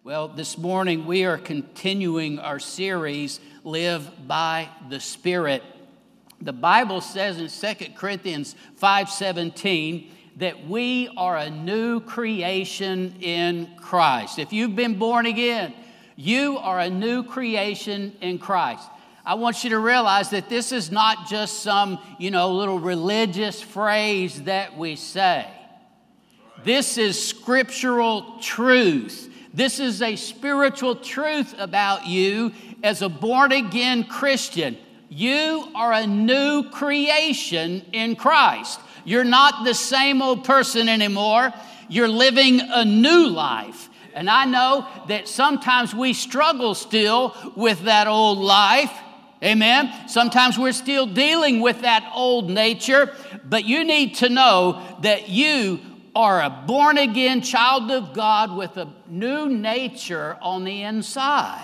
Well, this morning we are continuing our series, Live by the Spirit. The Bible says in 2 Corinthians 5:17 that we are a new creation in Christ. If you've been born again, you are a new creation in Christ. I want you to realize that this is not just some, little religious phrase that we say. This is scriptural truth. This is a spiritual truth about you as a born-again Christian. You are a new creation in Christ. You're not the same old person anymore. You're living a new life. And I know that sometimes we struggle still with that old life. Amen. Sometimes we're still dealing with that old nature. But you need to know that you are a born-again child of God with a new nature on the inside,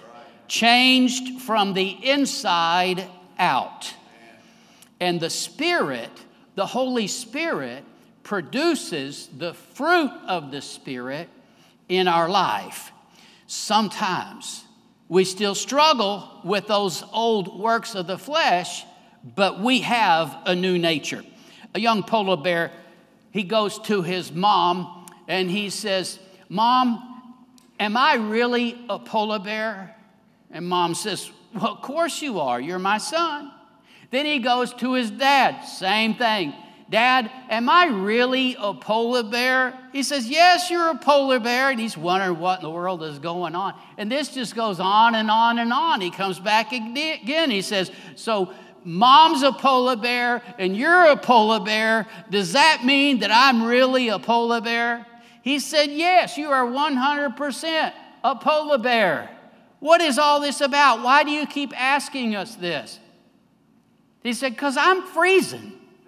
changed from the inside out. And the Spirit, the Holy Spirit, produces the fruit of the Spirit in our life. Sometimes we still struggle with those old works of the flesh, but we have a new nature. A young polar bear, he goes to his mom and he says, "Mom, am I really a polar bear?" And Mom says, "Well, of course you are. You're my son." Then he goes to his dad. Same thing. "Dad, am I really a polar bear?" He says, "Yes, you're a polar bear." And he's wondering what in the world is going on. And this just goes on and on and on. He comes back again. He says, "So Mom's a polar bear and you're a polar bear. Does that mean that I'm really a polar bear?" He said, "Yes, you are 100% a polar bear." "What is all this about? Why do you keep asking us this?" He said, "Because I'm freezing."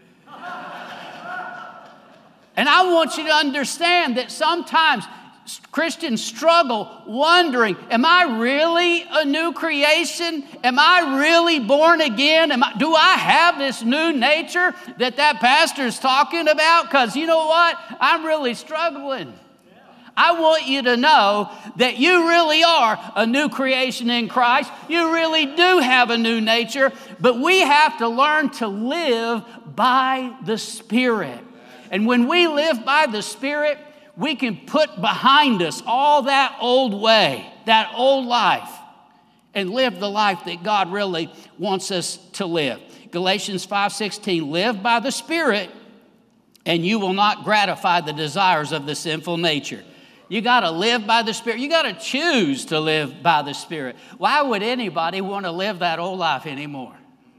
And I want you to understand that sometimes Christians struggle wondering, am I really a new creation? Am I really born again? Do I have this new nature that pastor's talking about? Because you know what? I'm really struggling. I want you to know that you really are a new creation in Christ. You really do have a new nature, but we have to learn to live by the Spirit. And when we live by the Spirit, we can put behind us all that old way, that old life, and live the life that God really wants us to live. Galatians 5:16, live by the Spirit, and you will not gratify the desires of the sinful nature. You got to live by the Spirit. You got to choose to live by the Spirit. Why would anybody want to live that old life anymore?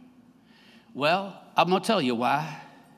Well, I'm going to tell you why.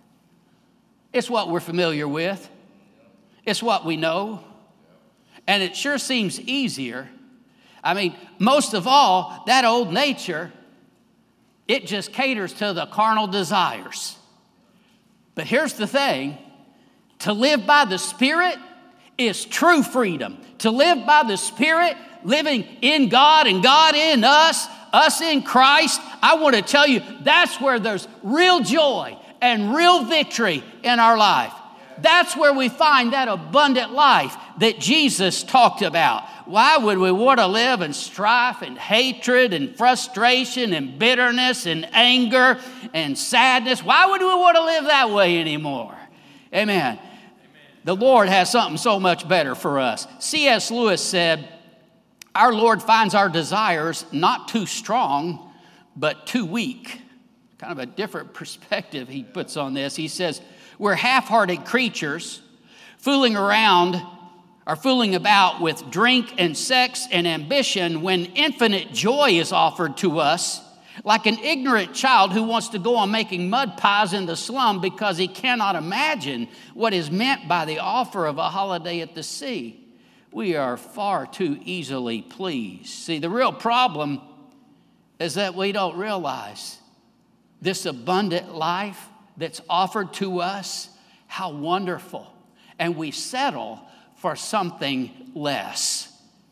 It's what we're familiar with. It's what we know. And it sure seems easier. I mean, most of all, that old nature, it just caters to the carnal desires. But here's the thing. To live by the Spirit is true freedom. To live by the Spirit, living in God and God in us in Christ, I want to tell you, that's where there's real joy and real victory in our life. That's where we find that abundant life that Jesus talked about. Why would we want to live in strife and hatred and frustration and bitterness and anger and sadness? Why would we want to live that way anymore? Amen. The Lord has something so much better for us. C.S. Lewis said, "Our Lord finds our desires not too strong, but too weak." Kind of a different perspective he puts on this. He says, "We're half-hearted creatures fooling about with drink and sex and ambition when infinite joy is offered to us, like an ignorant child who wants to go on making mud pies in the slum because he cannot imagine what is meant by the offer of a holiday at the sea. We are far too easily pleased." See, the real problem is that we don't realize this abundant life that's offered to us, how wonderful. And we settle for something less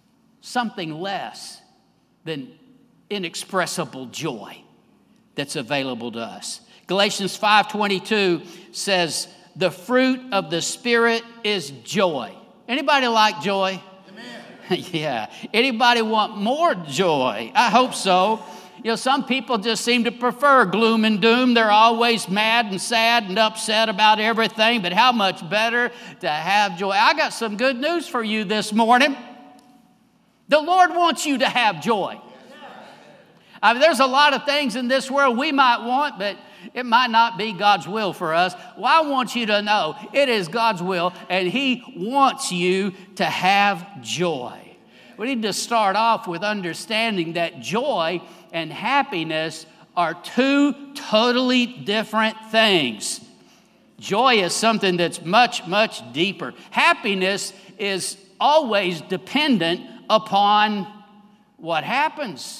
than inexpressible joy that's available to us. Galatians 5:22 says, the fruit of the Spirit is joy. Anybody like joy? Yeah. Anybody want more joy? I hope so. You know, some people just seem to prefer gloom and doom. They're always mad and sad and upset about everything, but how much better to have joy. I got some good news for you this morning. The Lord wants you to have joy. I mean, there's a lot of things in this world we might want, but it might not be God's will for us. Well, I want you to know it is God's will, and He wants you to have joy. We need to start off with understanding that joy and happiness are two totally different things. Joy is something that's much, much deeper. Happiness is always dependent upon what happens.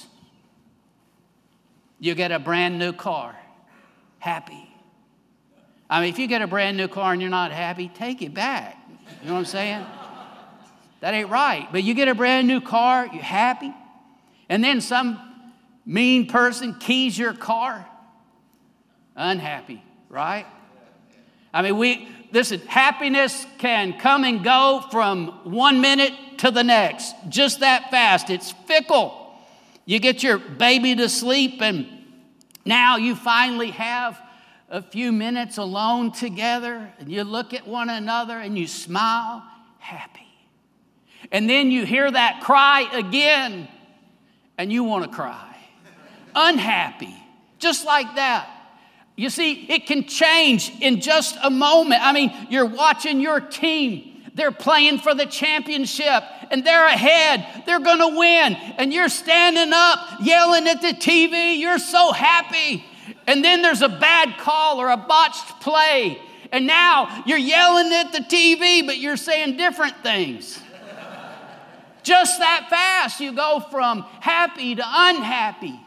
You get a brand new car, happy. I mean, if you get a brand new car and you're not happy, take it back. You know what I'm saying? That ain't right. But you get a brand new car, you're happy. And then some mean person keys your car, unhappy, right? I mean, listen, happiness can come and go from 1 minute to the next, just that fast. It's fickle. You get your baby to sleep, and now you finally have a few minutes alone together, and you look at one another and you smile, happy. And then you hear that cry again, and you want to cry. Unhappy, just like that. You see, it can change in just a moment. I mean, you're watching your team. They're playing for the championship, and they're ahead. They're going to win. And you're standing up, yelling at the TV. You're so happy. And then there's a bad call or a botched play. And now you're yelling at the TV, but you're saying different things. Just that fast, you go from happy to unhappy.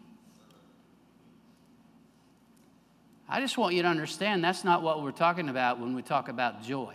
I just want you to understand that's not what we're talking about when we talk about joy.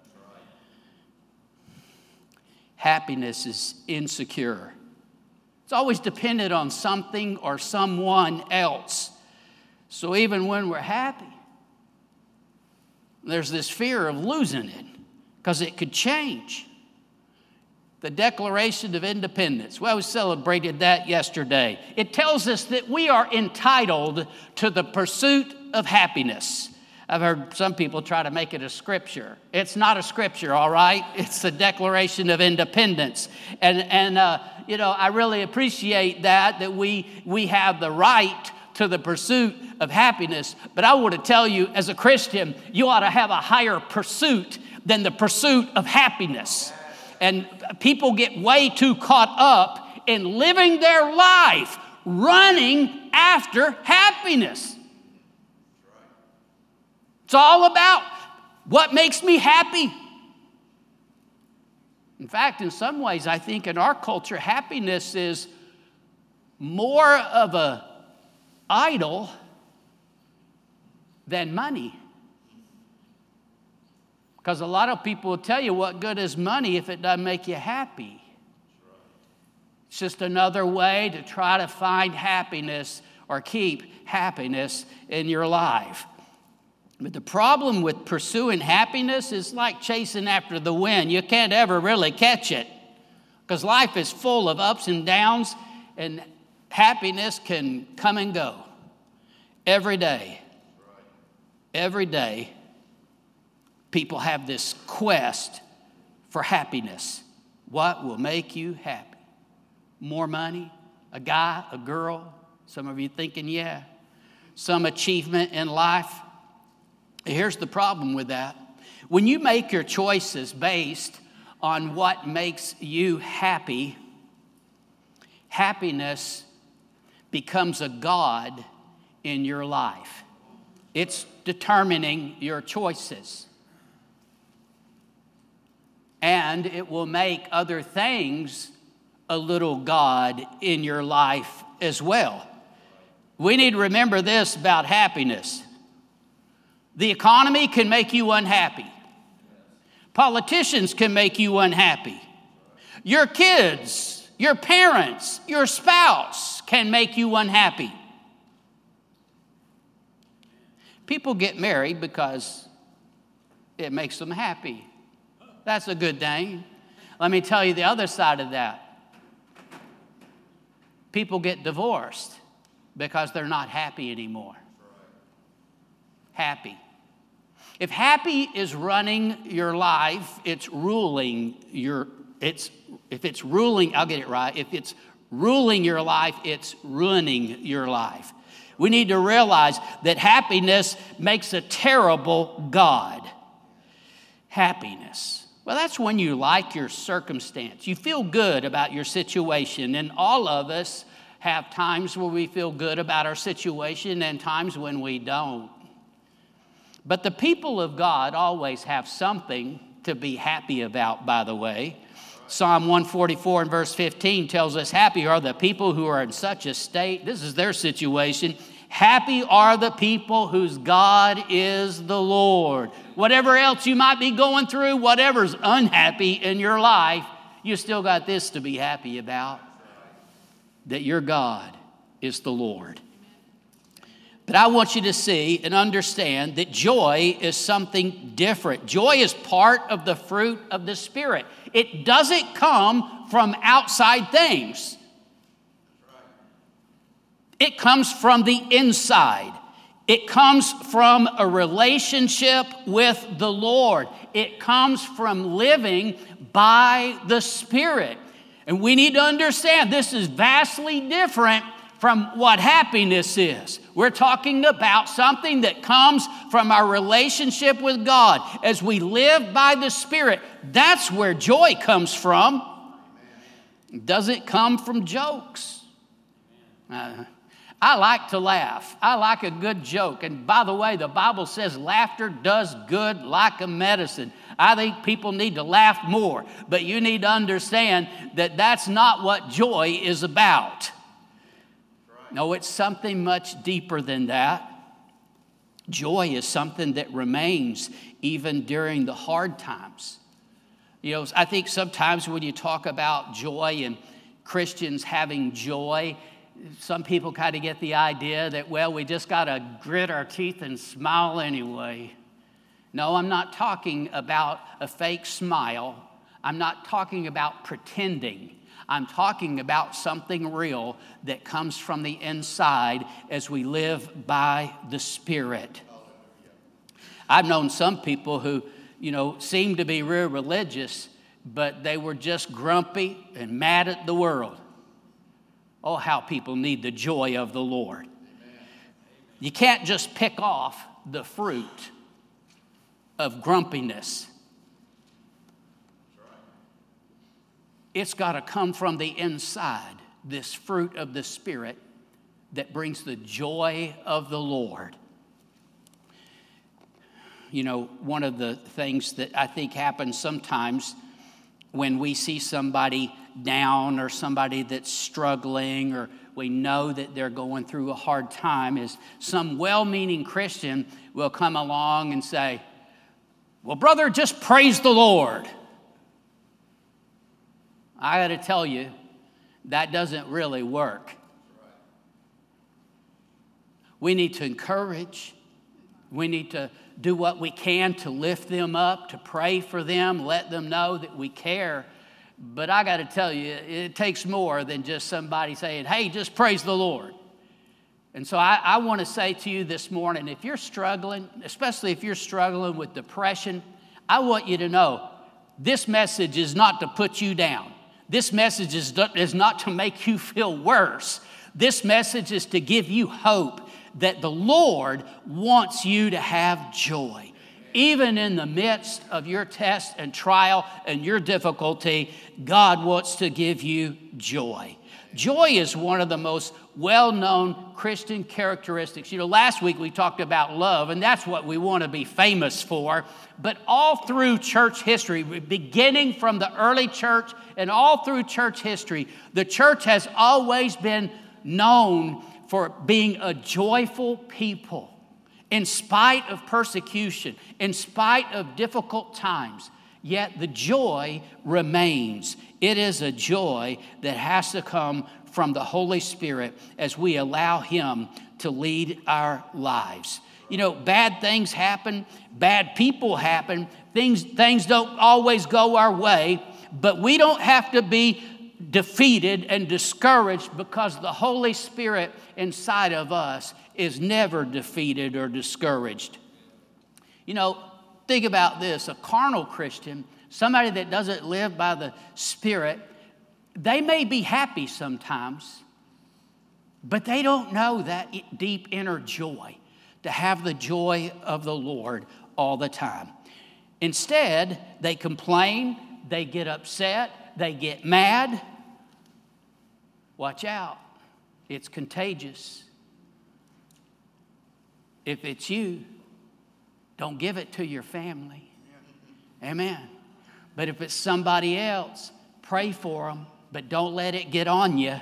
Happiness is insecure. It's always dependent on something or someone else. So even when we're happy, there's this fear of losing it because it could change. The Declaration of Independence. Well, we celebrated that yesterday. It tells us that we are entitled to the pursuit of happiness. I've heard some people try to make it a scripture. It's not a scripture, all right? It's the Declaration of Independence. And you know, I really appreciate that we have the right to the pursuit of happiness. But I want to tell you, as a Christian, you ought to have a higher pursuit than the pursuit of happiness. And people get way too caught up in living their life running after happiness. It's all about what makes me happy. In fact, in some ways, I think in our culture, happiness is more of an idol than money. Because a lot of people will tell you, what good is money if it doesn't make you happy? It's just another way to try to find happiness or keep happiness in your life. But the problem with pursuing happiness is like chasing after the wind. You can't ever really catch it because life is full of ups and downs, and happiness can come and go every day. Every day. People have this quest for happiness. What will make you happy? More money? A guy? A girl? Some of you thinking, yeah. Some achievement in life? Here's the problem with that. When you make your choices based on what makes you happy, happiness becomes a god in your life. It's determining your choices. And it will make other things a little god in your life as well. We need to remember this about happiness. The economy can make you unhappy. Politicians can make you unhappy. Your kids, your parents, your spouse can make you unhappy. People get married because it makes them happy. That's a good thing. Let me tell you the other side of that. People get divorced because they're not happy anymore. Happy. If happy is running your life, it's ruling your, if it's ruling, I'll get it right. If it's ruling your life, it's ruining your life. We need to realize that happiness makes a terrible God. Happiness. Well, that's when you like your circumstance. You feel good about your situation, and all of us have times where we feel good about our situation and times when we don't. But the people of God always have something to be happy about, by the way. Psalm 144 and verse 15 tells us, happy are the people who are in such a state. This is their situation. Happy are the people whose God is the Lord. Whatever else you might be going through, whatever's unhappy in your life, you still got this to be happy about, that your God is the Lord. But I want you to see and understand that joy is something different. Joy is part of the fruit of the Spirit. It doesn't come from outside things. It comes from the inside. It comes from a relationship with the Lord. It comes from living by the Spirit. And we need to understand this is vastly different from what happiness is. We're talking about something that comes from our relationship with God. As we live by the Spirit, that's where joy comes from. It doesn't come from jokes. I like to laugh. I like a good joke. And by the way, the Bible says laughter does good like a medicine. I think people need to laugh more. But you need to understand that that's not what joy is about. No, it's something much deeper than that. Joy is something that remains even during the hard times. You know, I think sometimes when you talk about joy and Christians having joy, some people kind of get the idea that, well, we just got to grit our teeth and smile anyway. No, I'm not talking about a fake smile. I'm not talking about pretending. I'm talking about something real that comes from the inside as we live by the Spirit. I've known some people who, seem to be real religious, but they were just grumpy and mad at the world. Oh, how people need the joy of the Lord. You can't just pick off the fruit of grumpiness. It's got to come from the inside, this fruit of the Spirit that brings the joy of the Lord. One of the things that I think happens sometimes when we see somebody down or somebody that's struggling or we know that they're going through a hard time is some well-meaning Christian will come along and say, well, brother, just praise the Lord. I got to tell you, that doesn't really work. We need to encourage. We need to do what we can to lift them up, to pray for them, let them know that we care. But I got to tell you, it takes more than just somebody saying, hey, just praise the Lord. And so I want to say to you this morning, if you're struggling, especially if you're struggling with depression, I want you to know this message is not to put you down. This message is not to make you feel worse. This message is to give you hope that the Lord wants you to have joy. Even in the midst of your test and trial and your difficulty, God wants to give you joy. Joy is one of the most well-known Christian characteristics. Last week we talked about love, and that's what we want to be famous for. But all through church history, beginning from the early church and all through church history, the church has always been known for being a joyful people. In spite of persecution, in spite of difficult times, yet the joy remains. It is a joy that has to come from the Holy Spirit as we allow Him to lead our lives. Bad things happen, bad people happen, things don't always go our way, But we don't have to be defeated and discouraged, because the Holy Spirit inside of us is never defeated or discouraged. You know, think about this. A carnal Christian, somebody that doesn't live by the Spirit, they may be happy sometimes, but they don't know that deep inner joy, to have the joy of the Lord all the time. Instead, they complain, they get upset, they get mad. Watch out. It's contagious. If it's you, don't give it to your family. Amen. But if it's somebody else, pray for them, but don't let it get on you.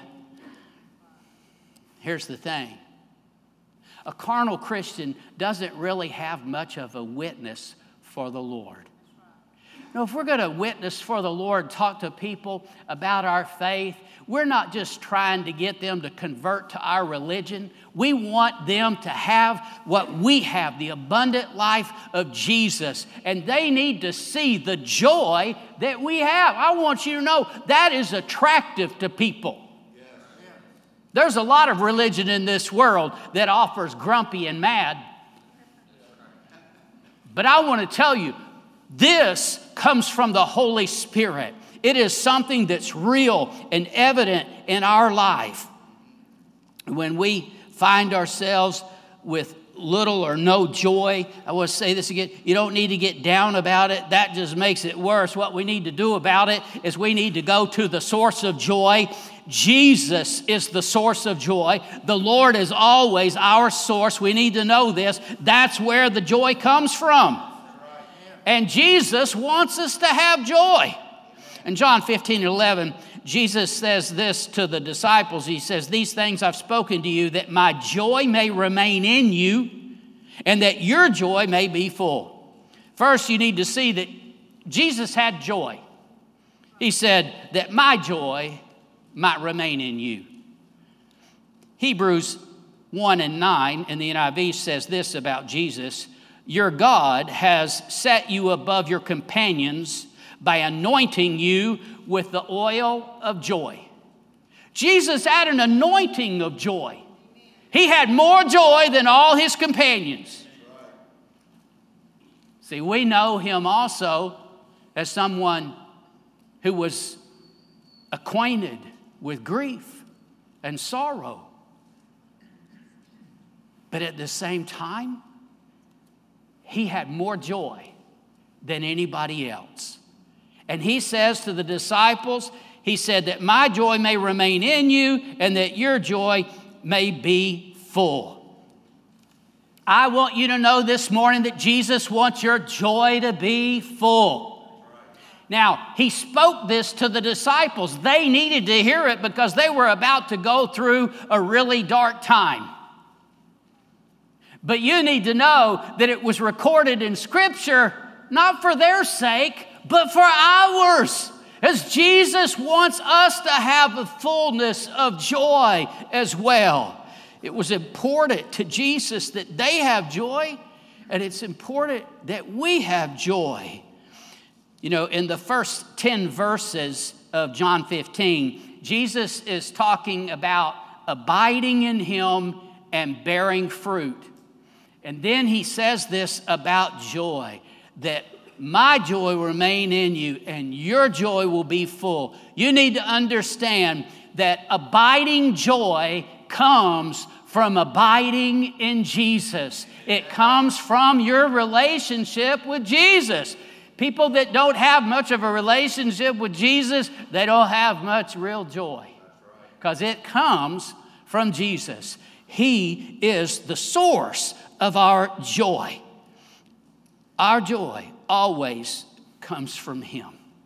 Here's the thing. A carnal Christian doesn't really have much of a witness for the Lord. Now, if we're going to witness for the Lord, talk to people about our faith, we're not just trying to get them to convert to our religion. We want them to have what we have, the abundant life of Jesus. And they need to see the joy that we have. I want you to know that is attractive to people. There's a lot of religion in this world that offers grumpy and mad. But I want to tell you, this comes from the Holy Spirit. It is something that's real and evident in our life. When we find ourselves with little or no joy, I want to say this again, you don't need to get down about it. That just makes it worse. What we need to do about it is we need to go to the source of joy. Jesus is the source of joy. The Lord is always our source. We need to know this. That's where the joy comes from. And Jesus wants us to have joy. In John 15:11, Jesus says this to the disciples. He says, "These things I've spoken to you, that my joy may remain in you, and that your joy may be full." First, you need to see that Jesus had joy. He said that my joy might remain in you. Hebrews 1:9 in the NIV says this about Jesus: "Your God has set you above your companions by anointing you with the oil of joy." Jesus had an anointing of joy. He had more joy than all his companions. See, we know him also as someone who was acquainted with grief and sorrow. But at the same time, he had more joy than anybody else. And he says to the disciples, he said that my joy may remain in you and that your joy may be full. I want you to know this morning that Jesus wants your joy to be full. Now, he spoke this to the disciples. They needed to hear it because they were about to go through a really dark time. But you need to know that it was recorded in Scripture, not for their sake, but for ours. As Jesus wants us to have the fullness of joy as well. It was important to Jesus that they have joy, and it's important that we have joy. You know, in the first 10 verses of John 15, Jesus is talking about abiding in him and bearing fruit. And then he says this about joy, that my joy will remain in you and your joy will be full. You need to understand that abiding joy comes from abiding in Jesus. It comes from your relationship with Jesus. People that don't have much of a relationship with Jesus, they don't have much real joy because it comes from Jesus. He is the source of our joy. Our joy always comes from him.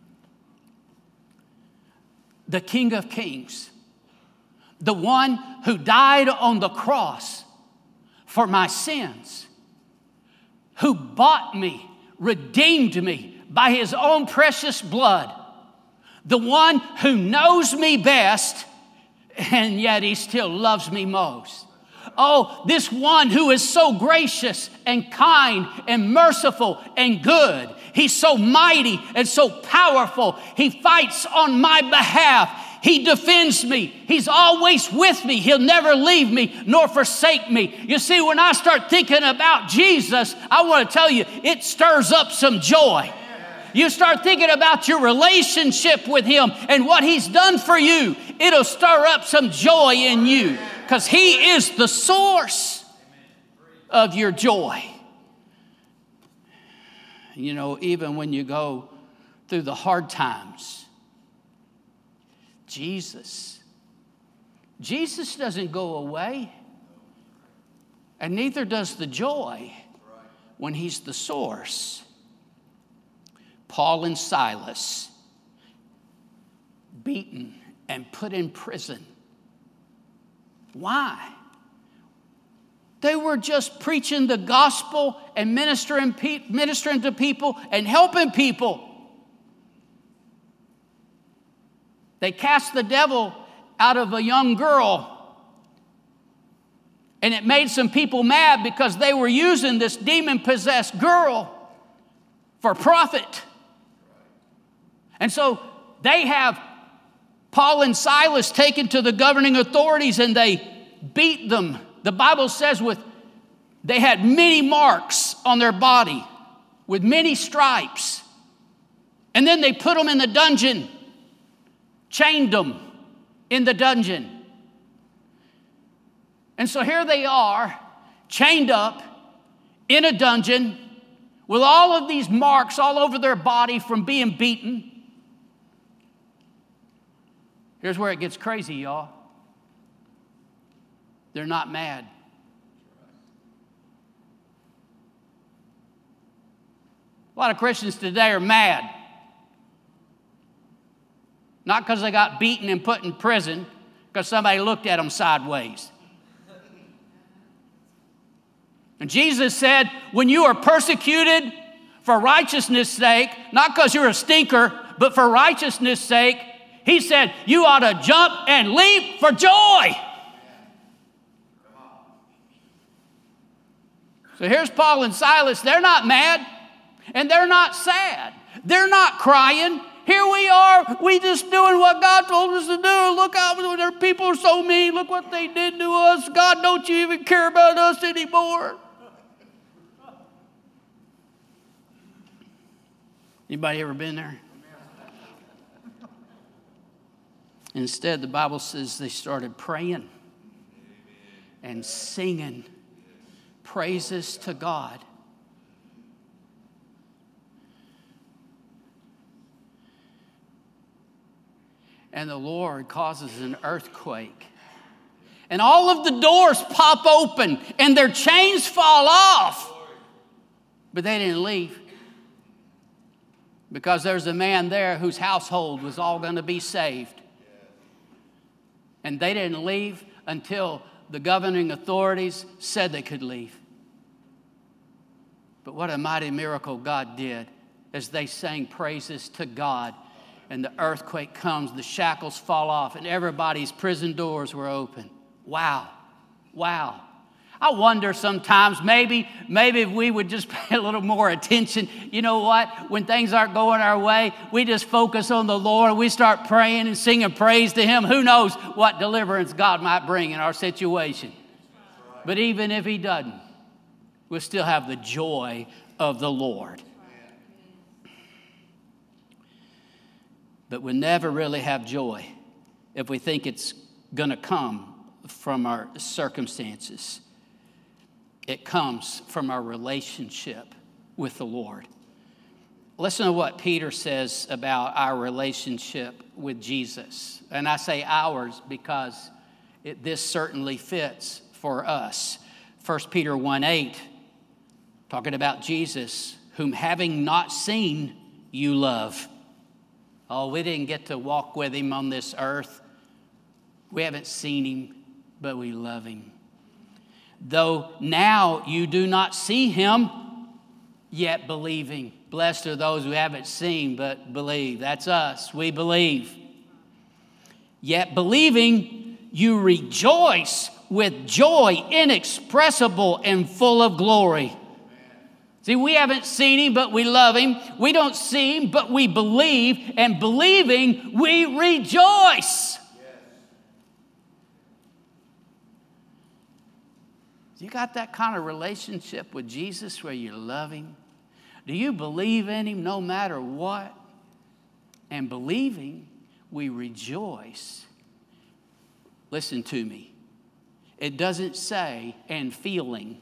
The King of Kings, the one who died on the cross for my sins, who bought me, redeemed me by his own precious blood, the one who knows me best, and yet he still loves me most. Oh, this one who is so gracious and kind and merciful and good. He's so mighty and so powerful. He fights on my behalf. He defends me. He's always with me. He'll never leave me nor forsake me. You see, when I start thinking about Jesus, I want to tell you, it stirs up some joy. You start thinking about your relationship with Him and what He's done for you, it'll stir up some joy in you because He is the source of your joy. You know, even when you go through the hard times, Jesus doesn't go away, and neither does the joy when He's the source. Paul and Silas, beaten and put in prison. Why? They were just preaching the gospel and ministering to people and helping people. They cast the devil out of a young girl, and it made some people mad because they were using this demon-possessed girl for profit. And so they have Paul and Silas taken to the governing authorities, and they beat them. The Bible says they had many marks on their body with many stripes. And then they put them in the dungeon, chained them in the dungeon. And so here they are, chained up in a dungeon with all of these marks all over their body from being beaten. Here's where it gets crazy, y'all. They're not mad. A lot of Christians today are mad. Not because they got beaten and put in prison, because somebody looked at them sideways. And Jesus said, when you are persecuted for righteousness' sake, not because you're a stinker, but for righteousness' sake, He said, you ought to jump and leap for joy. So here's Paul and Silas. They're not mad, and they're not sad. They're not crying. Here we are. We just doing what God told us to do. Look how their people are so mean. Look what they did to us. God, don't you even care about us anymore? Anybody ever been there? Instead, the Bible says they started praying and singing praises to God. And the Lord causes an earthquake. And all of the doors pop open and their chains fall off. But they didn't leave. Because there's a man there whose household was all going to be saved. And they didn't leave until the governing authorities said they could leave. But what a mighty miracle God did as they sang praises to God. And the earthquake comes, the shackles fall off, and everybody's prison doors were open. Wow. Wow. I wonder sometimes, maybe if we would just pay a little more attention. You know what? When things aren't going our way, we just focus on the Lord. We start praying and singing praise to Him. Who knows what deliverance God might bring in our situation. But even if He doesn't, we'll still have the joy of the Lord. But we'll never really have joy if we think it's going to come from our circumstances. It comes from our relationship with the Lord. Listen to what Peter says about our relationship with Jesus. And I say ours because this certainly fits for us. 1 Peter 1:8, talking about Jesus, whom having not seen, you love. Oh, we didn't get to walk with Him on this earth. We haven't seen Him, but we love Him. Though now you do not see Him, yet believing. Blessed are those who haven't seen, but believe. That's us. We believe. Yet believing, you rejoice with joy inexpressible and full of glory. See, we haven't seen him, but we love him. We don't see him, but we believe. And believing, we rejoice. You got that kind of relationship with Jesus where you love him? Do you believe in him no matter what? And believing, we rejoice. Listen to me. It doesn't say, and feeling.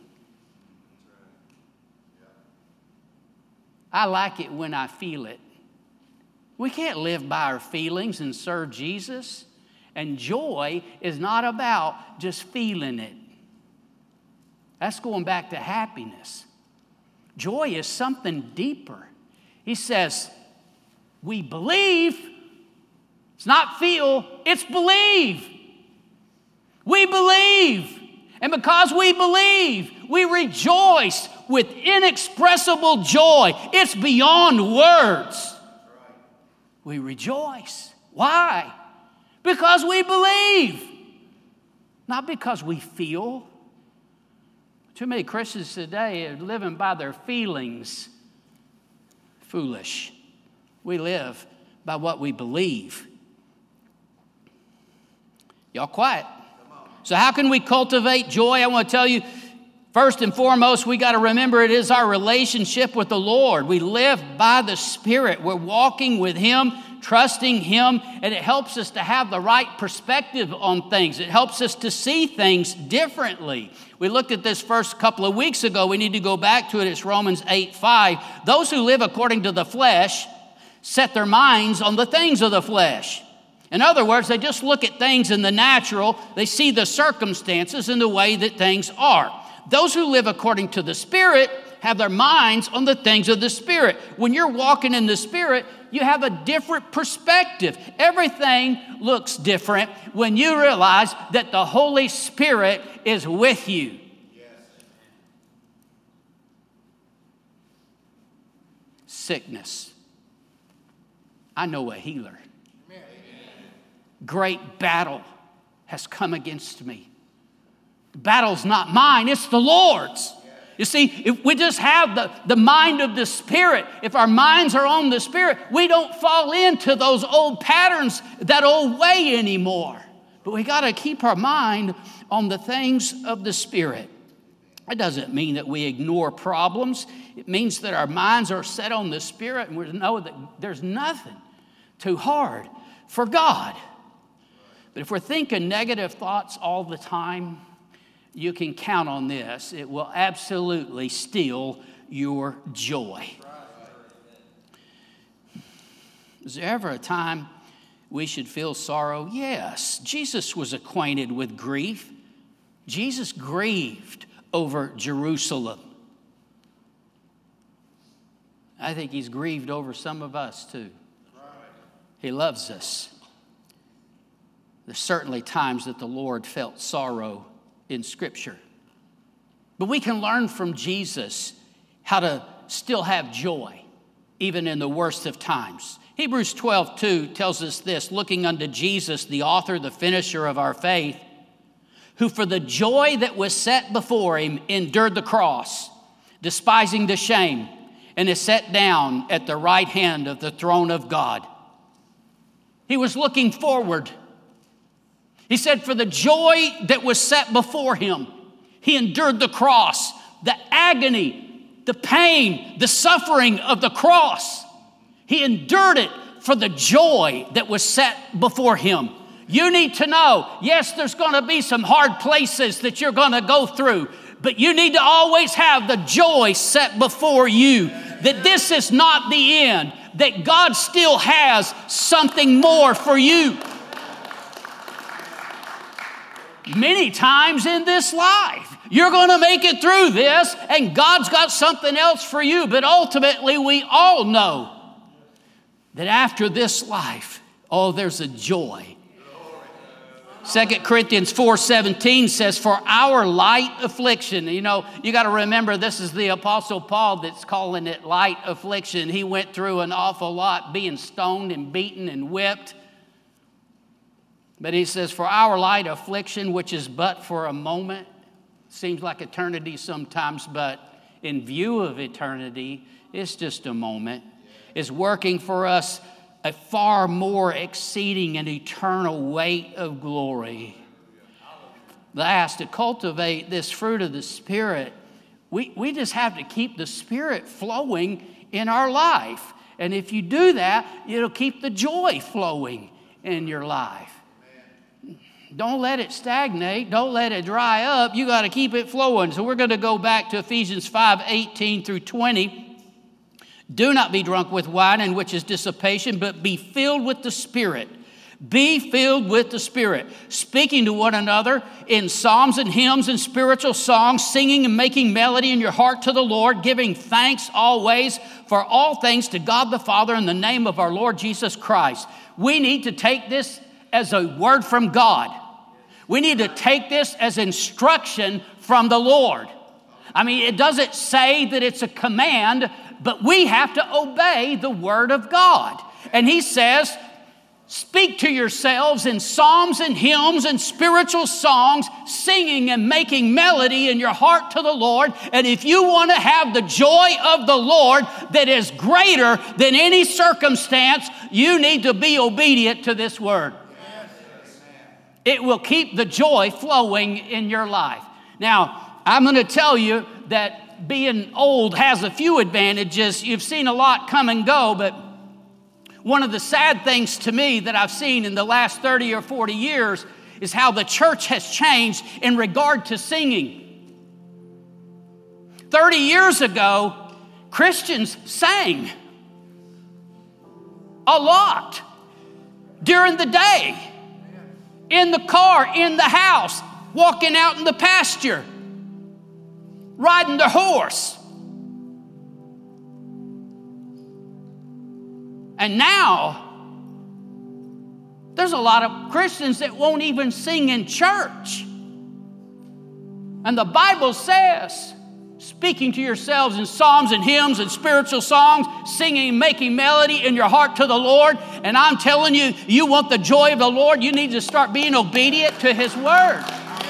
I like it when I feel it. We can't live by our feelings and serve Jesus. And joy is not about just feeling it. That's going back to happiness. Joy is something deeper. He says, we believe. It's not feel, it's believe. We believe. And because we believe, we rejoice with inexpressible joy. It's beyond words. We rejoice. Why? Because we believe. Not because we feel. Too many Christians today are living by their feelings. Foolish. We live by what we believe. Y'all quiet. So how can we cultivate joy? I want to tell you, first and foremost, we got to remember it is our relationship with the Lord. We live by the Spirit. We're walking with him, trusting him, and it helps us to have the right perspective on things. It helps us to see things differently. We looked at this first couple of weeks ago. We need to go back to it. It's Romans 8:5. Those who live according to the flesh set their minds on the things of the flesh. In other words, they just look at things in the natural. They see the circumstances in the way that things are. Those who live according to the Spirit have their minds on the things of the Spirit. When you're walking in the Spirit, you have a different perspective. Everything looks different when you realize that the Holy Spirit is with you. Yes. Sickness. I know a healer. Great battle has come against me. The battle's not mine, it's the Lord's. You see, if we just have the mind of the Spirit, if our minds are on the Spirit, we don't fall into those old patterns, that old way anymore. But we got to keep our mind on the things of the Spirit. It doesn't mean that we ignore problems. It means that our minds are set on the Spirit and we know that there's nothing too hard for God. But if we're thinking negative thoughts all the time, you can count on this. It will absolutely steal your joy. Is there ever a time we should feel sorrow? Yes. Jesus was acquainted with grief. Jesus grieved over Jerusalem. I think he's grieved over some of us too. He loves us. There's certainly times that the Lord felt sorrow in Scripture. But we can learn from Jesus how to still have joy, even in the worst of times. Hebrews 12:2 tells us this, looking unto Jesus, the author, the finisher of our faith, who for the joy that was set before him endured the cross, despising the shame, and is set down at the right hand of the throne of God. He was looking forward. He said, for the joy that was set before him, he endured the cross, the agony, the pain, the suffering of the cross. He endured it for the joy that was set before him. You need to know, yes, there's going to be some hard places that you're going to go through, but you need to always have the joy set before you, that this is not the end, that God still has something more for you. Many times in this life, you're going to make it through this, and God's got something else for you. But ultimately, we all know that after this life, there's a joy. 2 Corinthians 4:17 says, for our light affliction. You know, you got to remember this is the Apostle Paul that's calling it light affliction. He went through an awful lot, being stoned and beaten and whipped. But he says, for our light affliction, which is but for a moment, seems like eternity sometimes, but in view of eternity, it's just a moment, is working for us a far more exceeding and eternal weight of glory. Last, to cultivate this fruit of the Spirit, we just have to keep the Spirit flowing in our life. And if you do that, it'll keep the joy flowing in your life. Don't let it stagnate. Don't let it dry up. You got to keep it flowing. So we're going to go back to Ephesians 5:18 through 20. Do not be drunk with wine, in which is dissipation, but be filled with the Spirit. Be filled with the Spirit, speaking to one another in psalms and hymns and spiritual songs, singing and making melody in your heart to the Lord, giving thanks always for all things to God the Father in the name of our Lord Jesus Christ. We need to take this as a word from God. We need to take this as instruction from the Lord. I mean, it doesn't say that it's a command, but we have to obey the word of God. And he says, speak to yourselves in psalms and hymns and spiritual songs, singing and making melody in your heart to the Lord. And if you want to have the joy of the Lord that is greater than any circumstance, you need to be obedient to this word. It will keep the joy flowing in your life. Now, I'm going to tell you that being old has a few advantages. You've seen a lot come and go, but one of the sad things to me that I've seen in the last 30 or 40 years is how the church has changed in regard to singing. 30 years ago, Christians sang a lot during the day, in the car, in the house, walking out in the pasture, riding the horse. And now, there's a lot of Christians that won't even sing in church. And the Bible says, speaking to yourselves in psalms and hymns and spiritual songs, singing and making melody in your heart to the Lord. And I'm telling you, you want the joy of the Lord, you need to start being obedient to His word.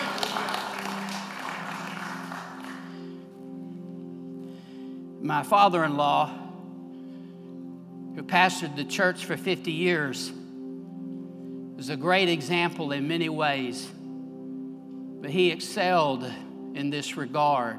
My father-in-law, who pastored the church for 50 years, was a great example in many ways. But he excelled in this regard.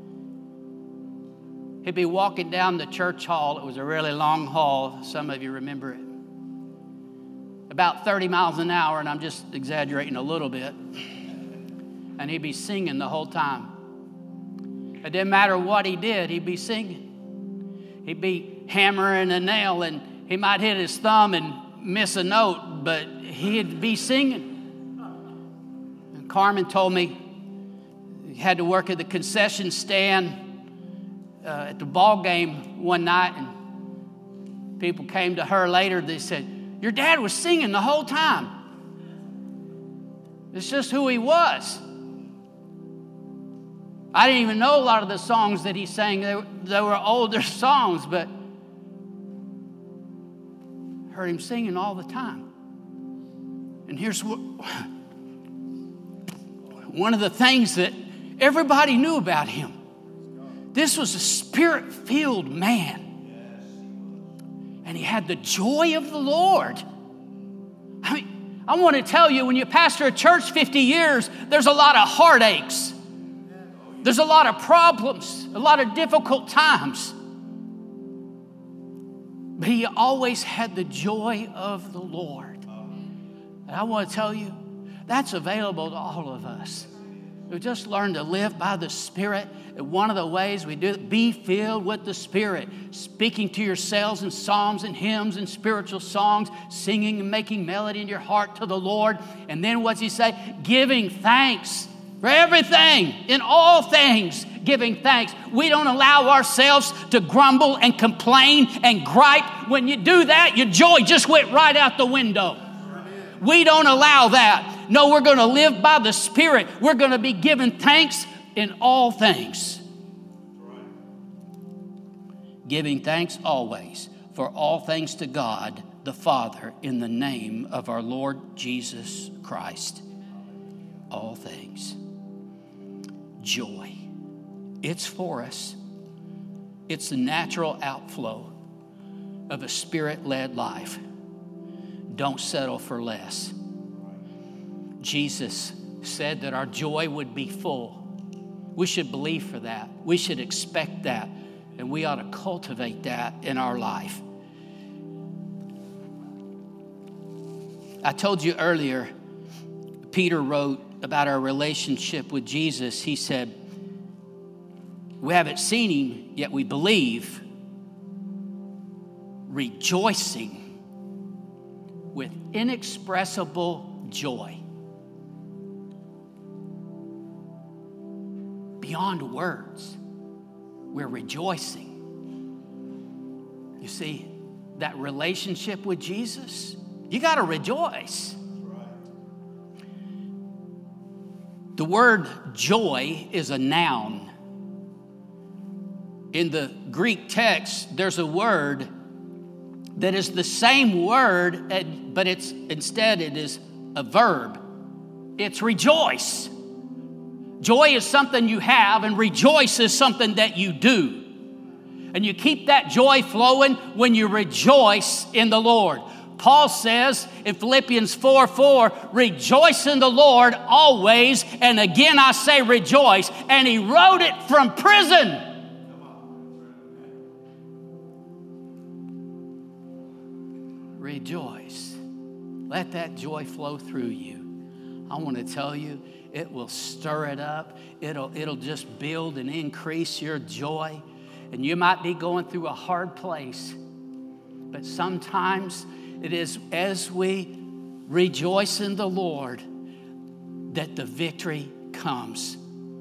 He'd be walking down the church hall. It was a really long hall. Some of you remember it. About 30 miles an hour, and I'm just exaggerating a little bit. And he'd be singing the whole time. It didn't matter what he did, he'd be singing. He'd be hammering a nail, and he might hit his thumb and miss a note, but he'd be singing. And Carmen told me he had to work at the concession stand at the ball game one night, and people came to her later. They said, "Your dad was singing the whole time." It's just who he was. I didn't even know a lot of the songs that he sang. They were older songs, but I heard him singing all the time. And here's one of the things that everybody knew about him. This was a spirit-filled man. And he had the joy of the Lord. I mean, I want to tell you, when you pastor a church 50 years, there's a lot of heartaches. There's a lot of problems, a lot of difficult times. But he always had the joy of the Lord. And I want to tell you, that's available to all of us. We just learn to live by the Spirit. And one of the ways we do it, be filled with the Spirit, speaking to yourselves in psalms and hymns and spiritual songs, singing and making melody in your heart to the Lord. And then what's he say? Giving thanks for everything, in all things, giving thanks. We don't allow ourselves to grumble and complain and gripe. When you do that, your joy just went right out the window. We don't allow that. No, we're going to live by the Spirit. We're going to be giving thanks in all things. Giving thanks always for all things to God, the Father in the name of our Lord Jesus Christ. All things. Joy. It's for us. It's the natural outflow of a Spirit-led life. Don't settle for less. Jesus said that our joy would be full. We should believe for that. We should expect that. And we ought to cultivate that in our life. I told you earlier, Peter wrote about our relationship with Jesus. He said, we haven't seen him, yet we believe, rejoicing with inexpressible joy. Beyond words, we're rejoicing. You see, that relationship with Jesus, you got to rejoice. The word joy is a noun. In the Greek text, there's a word that is the same word, but it is a verb. It's rejoice. Joy is something you have, and rejoice is something that you do. And you keep that joy flowing when you rejoice in the Lord. Paul says in Philippians 4:4, rejoice in the Lord always, and again I say rejoice. And he wrote it from prison. Rejoice. Let that joy flow through you. I want to tell you, it will stir it up. It'll just build and increase your joy. And you might be going through a hard place, but sometimes it is as we rejoice in the Lord that the victory comes.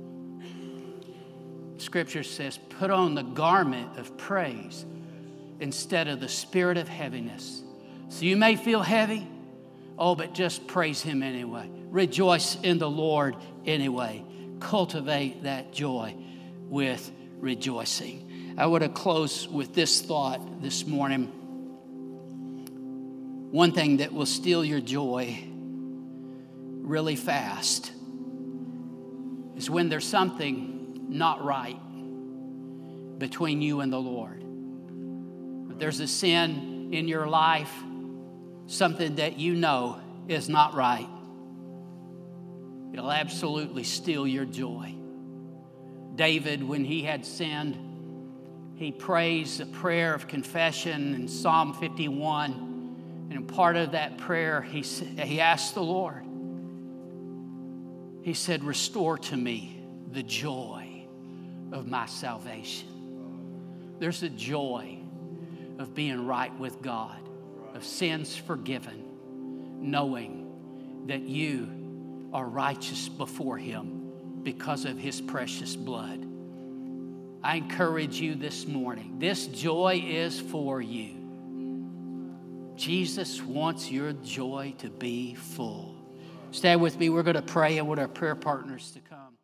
Scripture says, put on the garment of praise instead of the spirit of heaviness. So you may feel heavy, but just praise him anyway. Rejoice in the Lord anyway. Cultivate that joy with rejoicing. I want to close with this thought this morning. One thing that will steal your joy really fast is when there's something not right between you and the Lord. If there's a sin in your life, something that you know is not right, it'll absolutely steal your joy. David, when he had sinned, he prays a prayer of confession in Psalm 51. And in part of that prayer, he asked the Lord, he said, restore to me the joy of my salvation. There's a joy of being right with God, of sins forgiven, knowing that you are righteous before him because of his precious blood. I encourage you this morning, this joy is for you. Jesus wants your joy to be full. Stand with me. We're going to pray. I want our prayer partners to come.